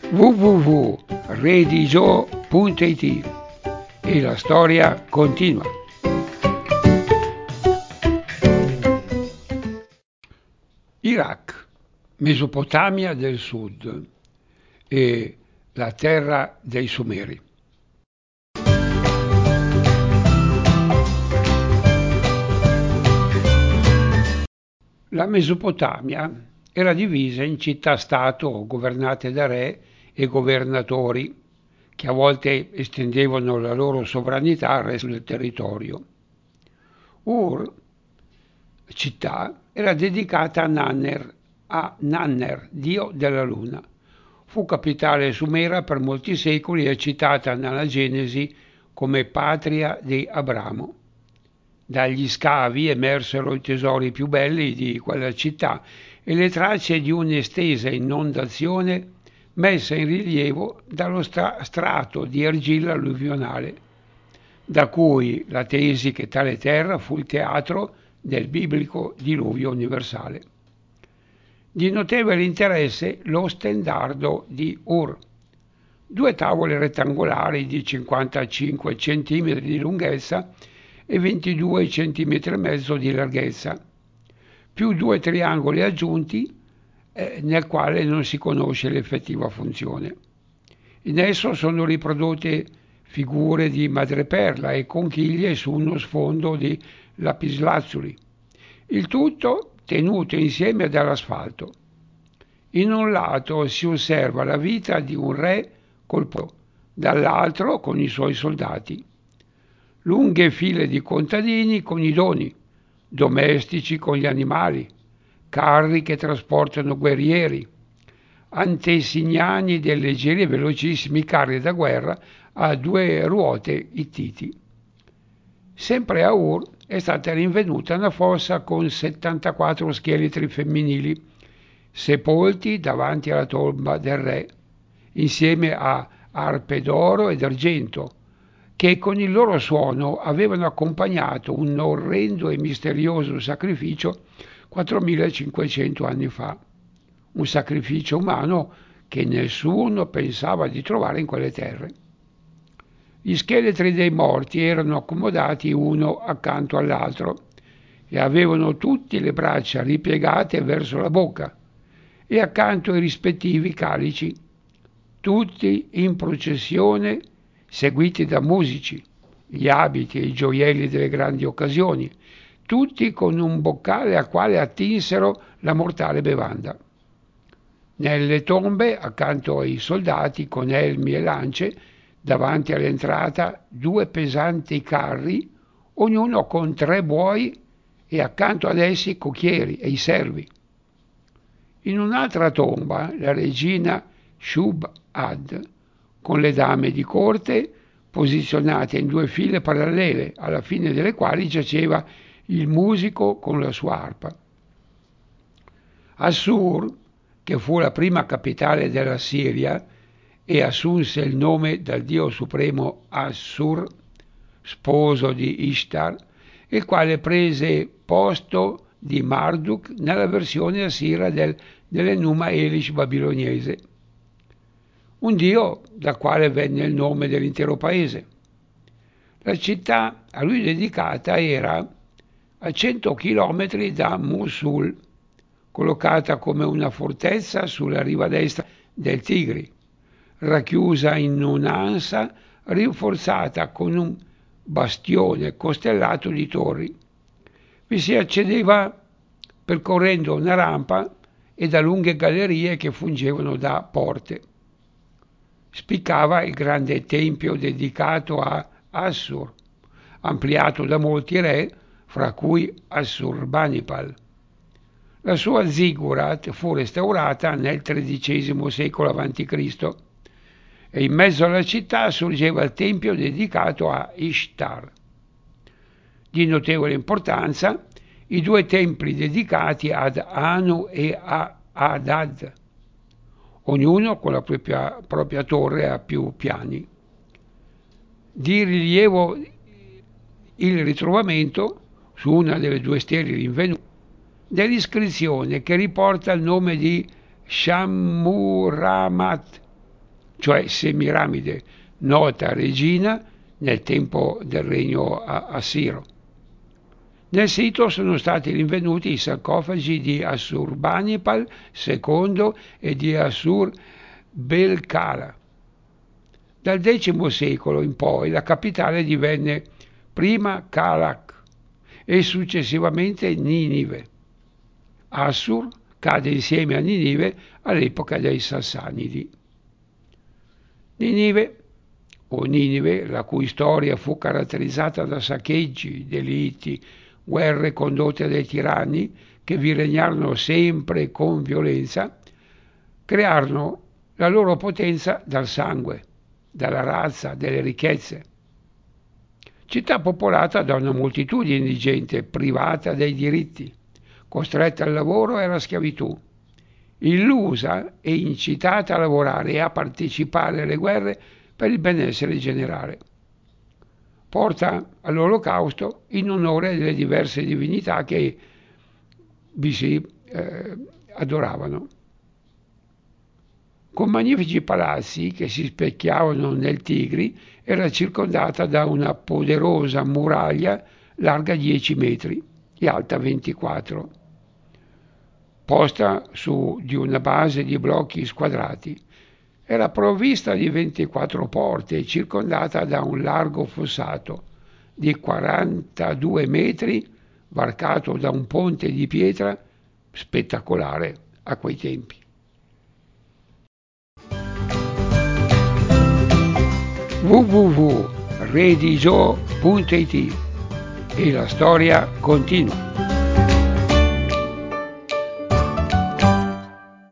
www.redigio.it e la storia continua. Iraq, Mesopotamia del Sud e la terra dei Sumeri. La Mesopotamia era divisa in città-stato governate da re e governatori che a volte estendevano la loro sovranità al resto del territorio. Ur, città, era dedicata a Nanner, dio della luna. Fu capitale sumera per molti secoli e è citata nella Genesi come patria di Abramo. Dagli scavi emersero i tesori più belli di quella città e le tracce di un'estesa inondazione messa in rilievo dallo strato di argilla alluvionale, da cui la tesi che tale terra fu il teatro del biblico diluvio universale. Di notevole interesse lo stendardo di Ur, 2 tavole rettangolari di 55 cm di lunghezza e 22 cm e mezzo di larghezza, più 2 triangoli aggiunti nel quale non si conosce l'effettiva funzione. In esso sono riprodotte figure di madreperla e conchiglie su uno sfondo di lapislazzuli, il tutto tenuto insieme dall'asfalto. In un lato si osserva la vita di un re col popolo, dall'altro con i suoi soldati. Lunghe file di contadini con i doni, domestici con gli animali, carri che trasportano guerrieri, antesignani dei leggeri e velocissimi carri da guerra a 2 ruote ittiti. Sempre a Ur è stata rinvenuta una fossa con 74 scheletri femminili, sepolti davanti alla tomba del re, insieme a arpe d'oro ed argento, che con il loro suono avevano accompagnato un orrendo e misterioso sacrificio 4500 anni fa. Un sacrificio umano che nessuno pensava di trovare in quelle terre. Gli scheletri dei morti erano accomodati uno accanto all'altro e avevano tutti le braccia ripiegate verso la bocca e accanto ai rispettivi calici, tutti in processione seguiti da musici, gli abiti e i gioielli delle grandi occasioni, tutti con un boccale al quale attinsero la mortale bevanda. Nelle tombe, accanto ai soldati con elmi e lance, davanti all'entrata 2 pesanti carri, ognuno con 3 buoi e accanto ad essi cocchieri e i servi. In un'altra tomba, la regina Shub-ad, con le dame di corte posizionate in 2 file parallele, alla fine delle quali giaceva il musico con la sua arpa. Assur, che fu la prima capitale della Siria e assunse il nome dal dio supremo Assur, sposo di Ishtar, il quale prese posto di Marduk nella versione assira dell'Enuma Elish babiloniese, un dio dal quale venne il nome dell'intero paese. La città a lui dedicata era a 100 chilometri da Mosul, collocata come una fortezza sulla riva destra del Tigri, racchiusa in un'ansa rinforzata con un bastione costellato di torri. Vi si accedeva percorrendo una rampa e da lunghe gallerie che fungevano da porte. Spiccava il grande tempio dedicato a Assur, ampliato da molti re, fra cui Assurbanipal. La sua ziggurat fu restaurata nel XIII secolo a.C. e in mezzo alla città sorgeva il tempio dedicato a Ishtar. Di notevole importanza i 2 templi dedicati ad Anu e a Adad, ognuno con la propria torre a più piani. Di rilievo il ritrovamento, su una delle 2 stele rinvenute, dell'iscrizione che riporta il nome di Shammuramat, cioè Semiramide, nota regina nel tempo del regno assiro. Nel sito sono stati rinvenuti i sarcofagi di Assurbanipal II e di Assur-bel-Kala. Dal X secolo in poi la capitale divenne prima Kalak e successivamente Ninive. Assur cade insieme a Ninive all'epoca dei Sassanidi. Ninive, o Ninive, la cui storia fu caratterizzata da saccheggi, delitti, guerre condotte dai tiranni che vi regnarono sempre con violenza, crearono la loro potenza dal sangue, dalla razza, dalle ricchezze. Città popolata da una moltitudine di gente privata dei diritti, costretta al lavoro e alla schiavitù, illusa e incitata a lavorare e a partecipare alle guerre per il benessere generale. Porta all'olocausto in onore delle diverse divinità che vi si adoravano. Con magnifici palazzi che si specchiavano nel Tigri, era circondata da una poderosa muraglia larga 10 metri e alta 24, posta su di una base di blocchi squadrati. Era provvista di 24 porte e circondata da un largo fossato di 42 metri, varcato da un ponte di pietra spettacolare a quei tempi. www.redigio.it e la storia continua.